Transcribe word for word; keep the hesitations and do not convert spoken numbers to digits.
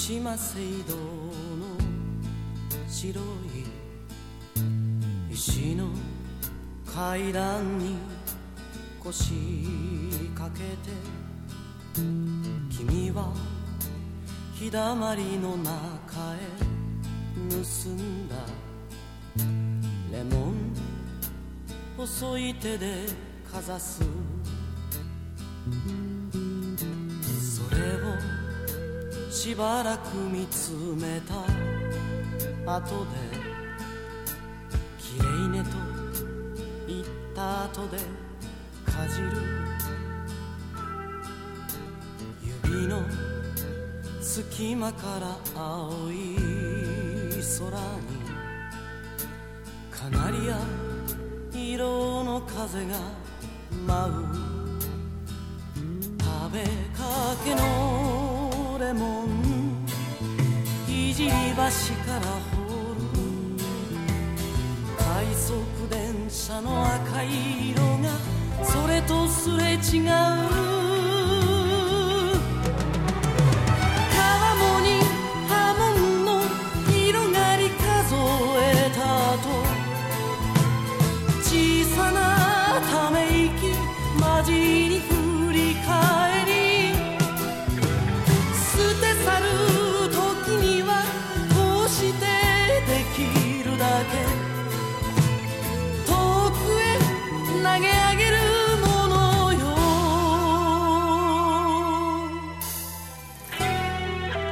島聖堂の白い石の階段に腰掛けて、君は日だまりの中へ盗んだレモン細い手でかざす。それをしばらく見つめた後で、きれいねと言った後でかじる。指の隙間から青い空にカナリア色の風が舞う。食べかけのレモンいじり橋から掘る。快速電車の赤い色がそれとすれ違う。